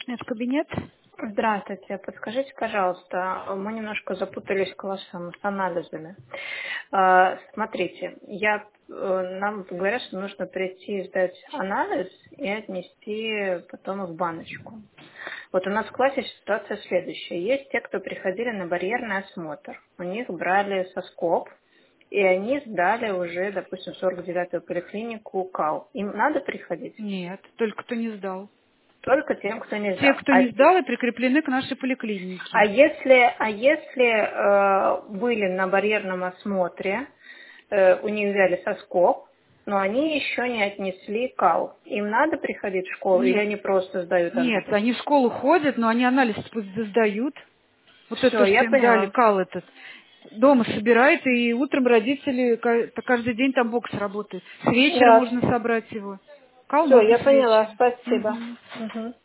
Это кабинет? Здравствуйте. Подскажите, пожалуйста, мы немножко запутались с анализами. Смотрите, нам говорят, что нужно прийти и сдать анализ и отнести потом в баночку. Вот у нас в классе ситуация следующая. Есть те, кто приходили на барьерный осмотр. У них брали соскоб, и они сдали уже, допустим, в 49-ю поликлинику КАЛ. Им надо приходить? Нет, только кто не сдал. Только тем, кто не Те, сдал. кто не сдал, и прикреплены к нашей поликлинике. А если были на барьерном осмотре, у них взяли соскоб, но они еще не отнесли КАЛ, им надо приходить в школу или Нет, они просто сдают нет, анализ? они в школу ходят, но они анализ пусть сдают. Вот Все, это, я что им дали, поняла. кал этот. Дома собирает, и утром родители, каждый день там бокс работает. С вечера Да, можно собрать его. Кал все, можно я с поняла, вечера. спасибо. Мгм. Мгм.